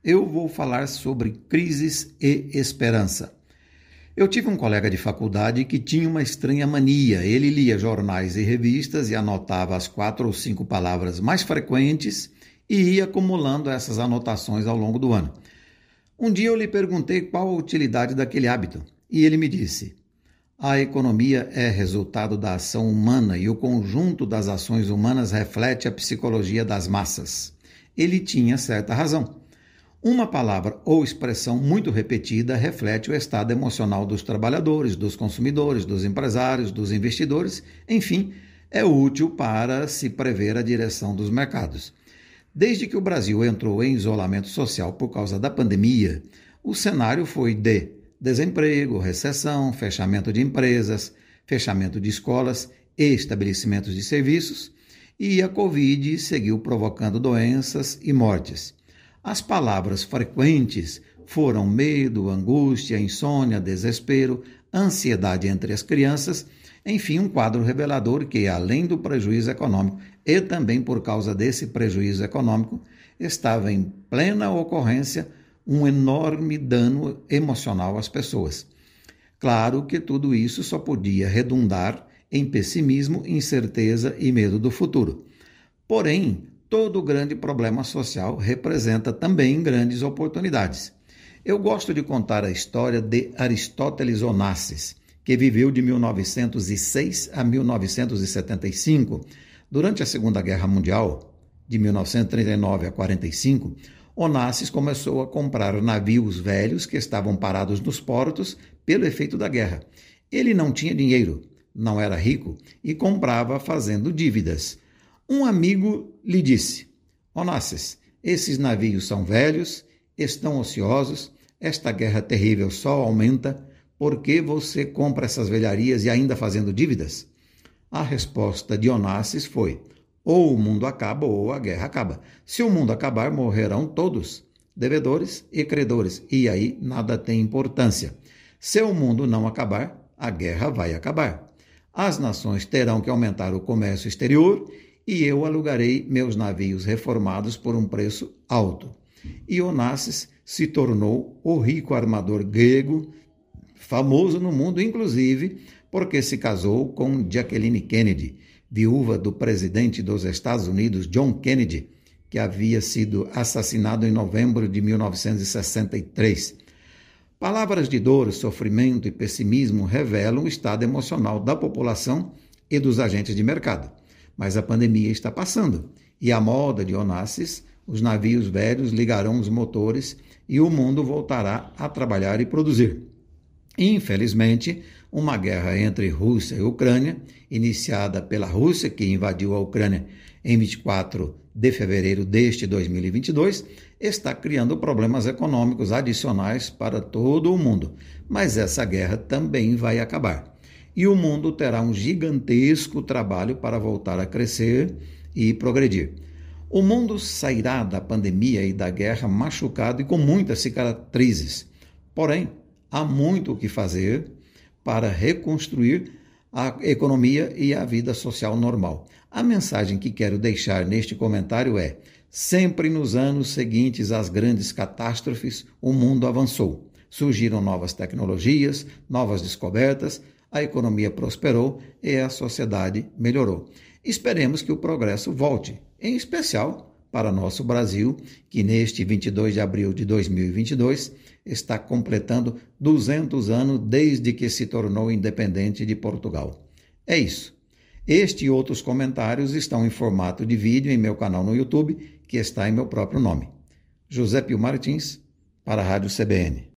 Eu vou falar sobre crises e esperança. Eu tive um colega de faculdade que tinha uma estranha mania. Ele lia jornais e revistas e anotava as 4 ou 5 palavras mais frequentes e ia acumulando essas anotações ao longo do ano. Um dia eu lhe perguntei qual a utilidade daquele hábito e ele me disse: a economia é resultado da ação humana e o conjunto das ações humanas reflete a psicologia das massas. Ele tinha certa razão. Uma palavra ou expressão muito repetida reflete o estado emocional dos trabalhadores, dos consumidores, dos empresários, dos investidores, enfim, é útil para se prever a direção dos mercados. Desde que o Brasil entrou em isolamento social por causa da pandemia, o cenário foi de desemprego, recessão, fechamento de empresas, fechamento de escolas e estabelecimentos de serviços, e a Covid seguiu provocando doenças e mortes. As palavras frequentes foram medo, angústia, insônia, desespero, ansiedade entre as crianças, enfim, um quadro revelador que, além do prejuízo econômico e também por causa desse prejuízo econômico, estava em plena ocorrência um enorme dano emocional às pessoas. Claro que tudo isso só podia redundar em pessimismo, incerteza e medo do futuro. Porém, todo grande problema social representa também grandes oportunidades. Eu gosto de contar a história de Aristóteles Onassis, que viveu de 1906 a 1975. Durante a Segunda Guerra Mundial, de 1939 a 45, Onassis começou a comprar navios velhos que estavam parados nos portos pelo efeito da guerra. Ele não tinha dinheiro, não era rico e comprava fazendo dívidas. Um amigo lhe disse: Onassis, esses navios são velhos, estão ociosos, esta guerra terrível só aumenta, por que você compra essas velharias e ainda fazendo dívidas? A resposta de Onassis foi: ou o mundo acaba ou a guerra acaba. Se o mundo acabar, morrerão todos, devedores e credores, e aí nada tem importância. Se o mundo não acabar, a guerra vai acabar. As nações terão que aumentar o comércio exterior e eu alugarei meus navios reformados por um preço alto. E Onassis se tornou o rico armador grego, famoso no mundo, inclusive, porque se casou com Jacqueline Kennedy, viúva do presidente dos Estados Unidos, John Kennedy, que havia sido assassinado em novembro de 1963. Palavras de dor, sofrimento e pessimismo revelam o estado emocional da população e dos agentes de mercado. Mas a pandemia está passando e, à moda de Onassis, os navios velhos ligarão os motores e o mundo voltará a trabalhar e produzir. Infelizmente, uma guerra entre Rússia e Ucrânia, iniciada pela Rússia, que invadiu a Ucrânia em 24 de fevereiro deste 2022, está criando problemas econômicos adicionais para todo o mundo. Mas essa guerra também vai acabar. E o mundo terá um gigantesco trabalho para voltar a crescer e progredir. O mundo sairá da pandemia e da guerra machucado e com muitas cicatrizes. Porém, há muito o que fazer para reconstruir a economia e a vida social normal. A mensagem que quero deixar neste comentário é: sempre nos anos seguintes às grandes catástrofes, o mundo avançou. Surgiram novas tecnologias, novas descobertas, a economia prosperou e a sociedade melhorou. Esperemos que o progresso volte, em especial para nosso Brasil, que neste 22 de abril de 2022 está completando 200 anos desde que se tornou independente de Portugal. É isso. Este e outros comentários estão em formato de vídeo em meu canal no YouTube, que está em meu próprio nome. José Pio Martins, para a Rádio CBN.